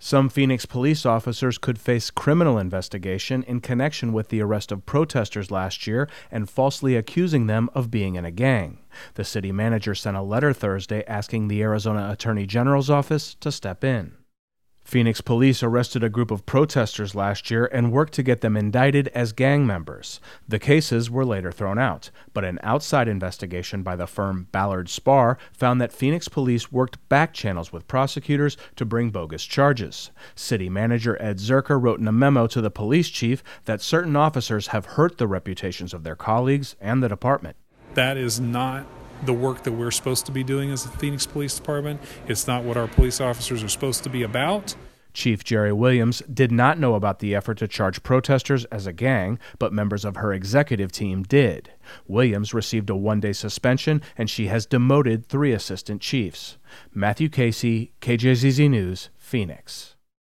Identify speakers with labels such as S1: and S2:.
S1: Some Phoenix police officers could face criminal investigation in connection with the arrest of protesters last year and falsely accusing them of being in a gang. The city manager sent a letter Thursday asking the Arizona Attorney General's office to step in. Phoenix police arrested a group of protesters last year and worked to get them indicted as gang members. The cases were later thrown out, but an outside investigation by the firm Ballard Spahr found that Phoenix police worked back channels with prosecutors to bring bogus charges. City manager Ed Zerker wrote in a memo to the police chief that certain officers have hurt the reputations of their colleagues and the department.
S2: That is not the work that we're supposed to be doing as the Phoenix Police Department. It's not what our police officers are supposed to be about.
S1: Chief Jerry Williams did not know about the effort to charge protesters as a gang, but members of her executive team did. Williams received a one-day suspension, and she has demoted 3 assistant chiefs. Matthew Casey, KJZZ News, Phoenix.